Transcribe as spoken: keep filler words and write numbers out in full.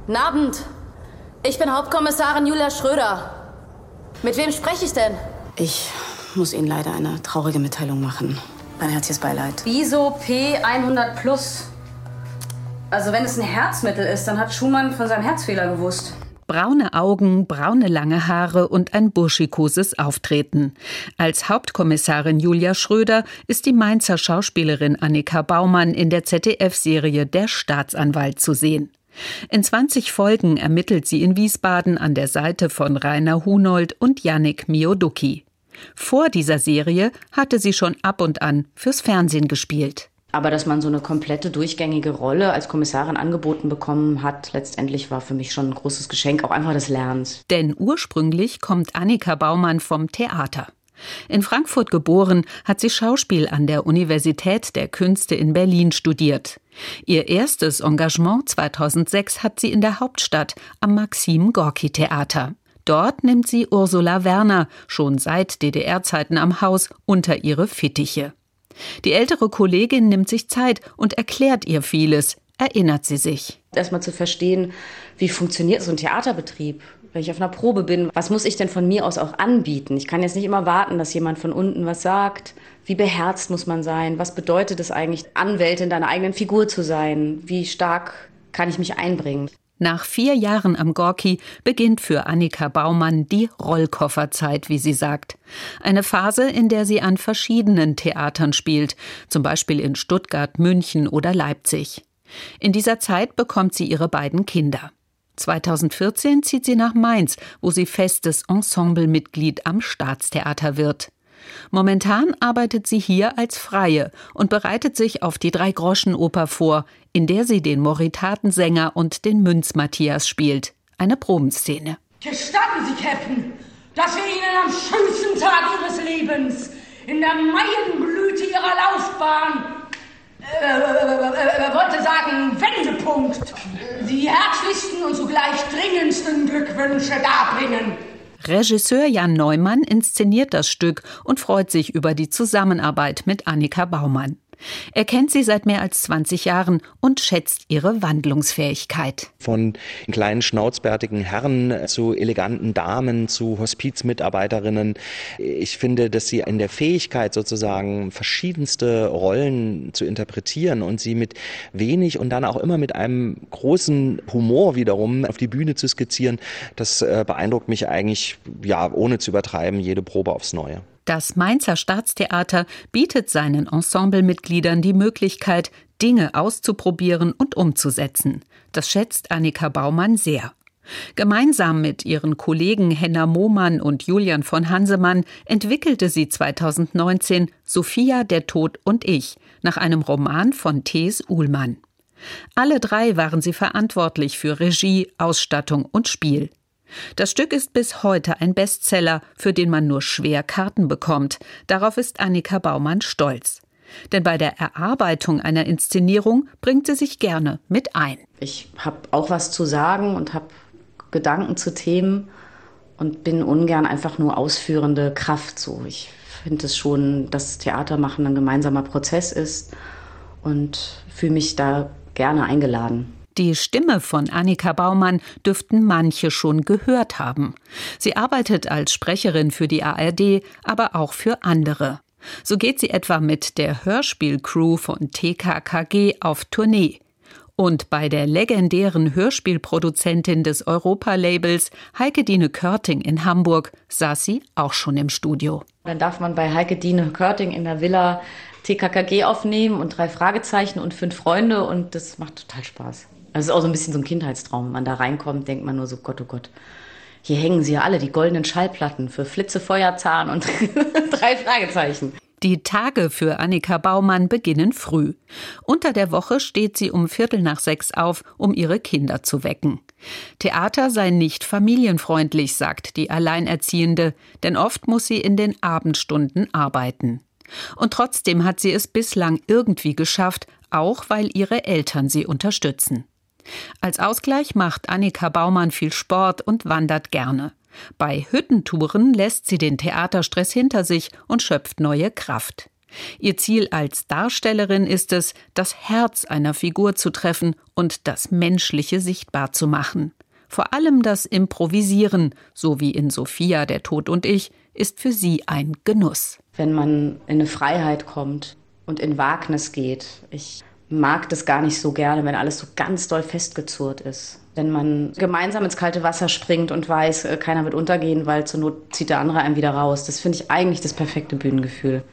Guten Abend. Ich bin Hauptkommissarin Julia Schröder. Mit wem spreche ich denn? Ich muss Ihnen leider eine traurige Mitteilung machen. Mein herzliches Beileid. Wieso P hundert plus? Also wenn es ein Herzmittel ist, dann hat Schumann von seinem Herzfehler gewusst. Braune Augen, braune lange Haare und ein burschikoses Auftreten. Als Hauptkommissarin Julia Schröder ist die Mainzer Schauspielerin Annika Baumann in der Z D F-Serie Der Staatsanwalt zu sehen. In zwanzig Folgen ermittelt sie in Wiesbaden an der Seite von Rainer Hunold und Yannick Mioduki. Vor dieser Serie hatte sie schon ab und an fürs Fernsehen gespielt. Aber dass man so eine komplette, durchgängige Rolle als Kommissarin angeboten bekommen hat, letztendlich war für mich schon ein großes Geschenk, auch einfach des Lernens. Denn ursprünglich kommt Annika Baumann vom Theater. In Frankfurt geboren, hat sie Schauspiel an der Universität der Künste in Berlin studiert. Ihr erstes Engagement zweitausendsechs hat sie in der Hauptstadt am Maxim-Gorki-Theater. Dort nimmt sie Ursula Werner, schon seit D D R-Zeiten am Haus, unter ihre Fittiche. Die ältere Kollegin nimmt sich Zeit und erklärt ihr vieles, erinnert sie sich. Erstmal zu verstehen, wie funktioniert so ein Theaterbetrieb? Wenn ich auf einer Probe bin, was muss ich denn von mir aus auch anbieten? Ich kann jetzt nicht immer warten, dass jemand von unten was sagt. Wie beherzt muss man sein? Was bedeutet es eigentlich, Anwältin deiner eigenen Figur zu sein? Wie stark kann ich mich einbringen? Nach vier Jahren am Gorki beginnt für Annika Baumann die Rollkofferzeit, wie sie sagt. Eine Phase, in der sie an verschiedenen Theatern spielt, zum Beispiel in Stuttgart, München oder Leipzig. In dieser Zeit bekommt sie ihre beiden Kinder. zweitausendvierzehn zieht sie nach Mainz, wo sie festes Ensemblemitglied am Staatstheater wird. Momentan arbeitet sie hier als Freie und bereitet sich auf die Drei-Groschen-Oper vor, in der sie den Moritatensänger und den Münz-Matthias spielt. Eine Probenszene. Gestatten Sie, Captain, dass wir Ihnen am schönsten Tag Ihres Lebens, in der Maienblüte Ihrer Laufbahn, äh, äh, äh, wollte sagen, Wendepunkt, die herzlichsten und zugleich dringendsten Glückwünsche darbringen. Regisseur Jan Neumann inszeniert das Stück und freut sich über die Zusammenarbeit mit Annika Baumann. Er kennt sie seit mehr als zwanzig Jahren und schätzt ihre Wandlungsfähigkeit. Von kleinen schnauzbärtigen Herren zu eleganten Damen, zu Hospizmitarbeiterinnen. Ich finde, dass sie in der Fähigkeit sozusagen verschiedenste Rollen zu interpretieren und sie mit wenig und dann auch immer mit einem großen Humor wiederum auf die Bühne zu skizzieren, das beeindruckt mich eigentlich, ja, ohne zu übertreiben, jede Probe aufs Neue. Das Mainzer Staatstheater bietet seinen Ensemblemitgliedern die Möglichkeit, Dinge auszuprobieren und umzusetzen. Das schätzt Annika Baumann sehr. Gemeinsam mit ihren Kollegen Henna Mohmann und Julian von Hansemann entwickelte sie zweitausendneunzehn Sophia, der Tod und ich nach einem Roman von Thees Uhlmann. Alle drei waren sie verantwortlich für Regie, Ausstattung und Spiel. Das Stück ist bis heute ein Bestseller, für den man nur schwer Karten bekommt. Darauf ist Annika Baumann stolz. Denn bei der Erarbeitung einer Inszenierung bringt sie sich gerne mit ein. Ich habe auch was zu sagen und habe Gedanken zu Themen und bin ungern einfach nur ausführende Kraft. So, ich finde es schon, dass Theatermachen ein gemeinsamer Prozess ist und fühle mich da gerne eingeladen. Die Stimme von Annika Baumann dürften manche schon gehört haben. Sie arbeitet als Sprecherin für die A R D, aber auch für andere. So geht sie etwa mit der Hörspielcrew von T K K G auf Tournee. Und bei der legendären Hörspielproduzentin des Europa-Labels Heike Dine Körting in Hamburg saß sie auch schon im Studio. Dann darf man bei Heike Dine Körting in der Villa T K K G aufnehmen und drei Fragezeichen und fünf Freunde und das macht total Spaß. Also es ist auch so ein bisschen so ein Kindheitstraum. Wenn man da reinkommt, denkt man nur so, Gott, oh Gott, hier hängen sie ja alle, die goldenen Schallplatten für Flitze, Feuerzahn und drei Fragezeichen. Die Tage für Annika Baumann beginnen früh. Unter der Woche steht sie um Viertel nach sechs auf, um ihre Kinder zu wecken. Theater sei nicht familienfreundlich, sagt die Alleinerziehende, denn oft muss sie in den Abendstunden arbeiten. Und trotzdem hat sie es bislang irgendwie geschafft, auch weil ihre Eltern sie unterstützen. Als Ausgleich macht Annika Baumann viel Sport und wandert gerne. Bei Hüttentouren lässt sie den Theaterstress hinter sich und schöpft neue Kraft. Ihr Ziel als Darstellerin ist es, das Herz einer Figur zu treffen und das Menschliche sichtbar zu machen. Vor allem das Improvisieren, so wie in Sophia, der Tod und ich, ist für sie ein Genuss. Wenn man in eine Freiheit kommt und in Wagnis geht. Ich mag das gar nicht so gerne, wenn alles so ganz doll festgezurrt ist. Wenn man gemeinsam ins kalte Wasser springt und weiß, keiner wird untergehen, weil zur Not zieht der andere einen wieder raus. Das finde ich eigentlich das perfekte Bühnengefühl.